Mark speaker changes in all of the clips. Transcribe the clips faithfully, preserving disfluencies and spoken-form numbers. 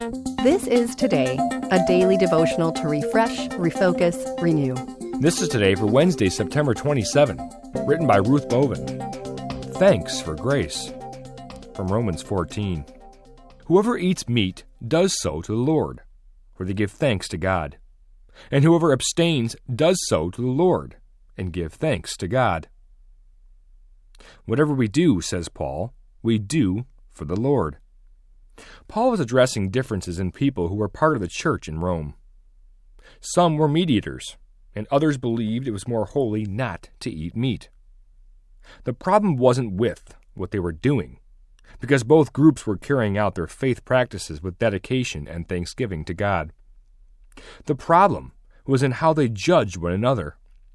Speaker 1: This is Today, a daily devotional to refresh, refocus, renew.
Speaker 2: This is Today for Wednesday, September twenty-seventh, written by Ruth Boven. Thanks for grace. From Romans fourteen. Whoever eats meat does so to the Lord, for they give thanks to God. And whoever abstains does so to the Lord, and give thanks to God. Whatever we do, says Paul, we do for the Lord. Paul was addressing differences in people who were part of the church in Rome. Some were meat eaters, and others believed it was more holy not to eat meat. The problem wasn't with what they were doing, because both groups were carrying out their faith practices with dedication and thanksgiving to God. The problem was in how they judged one another.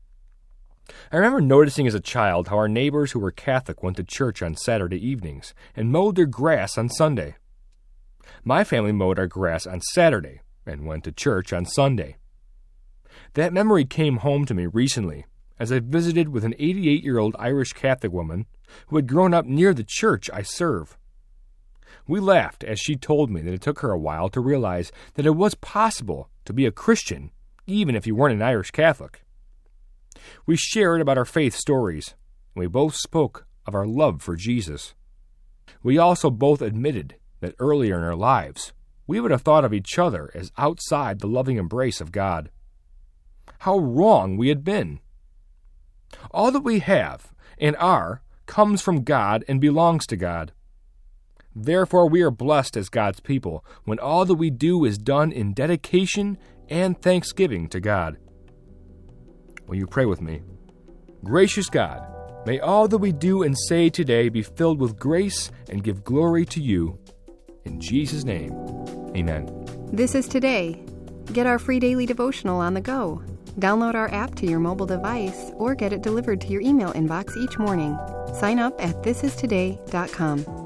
Speaker 2: I remember noticing as a child how our neighbors who were Catholic went to church on Saturday evenings and mowed their grass on Sunday. My family mowed our grass on Saturday and went to church on Sunday. That memory came home to me recently as I visited with an eighty-eight-year-old Irish Catholic woman who had grown up near the church I serve. We laughed as she told me that it took her a while to realize that it was possible to be a Christian even if you weren't an Irish Catholic. We shared about our faith stories, and we both spoke of our love for Jesus. We also both admitted that earlier in our lives, we would have thought of each other as outside the loving embrace of God. How wrong we had been. All that we have and are comes from God and belongs to God. Therefore, we are blessed as God's people when all that we do is done in dedication and thanksgiving to God. Will you pray with me? Gracious God, may all that we do and say today be filled with grace and give glory to you. In Jesus' name, amen.
Speaker 1: This is Today. Get our free daily devotional on the go. Download our app to your mobile device or get it delivered to your email inbox each morning. Sign up at this is today dot com.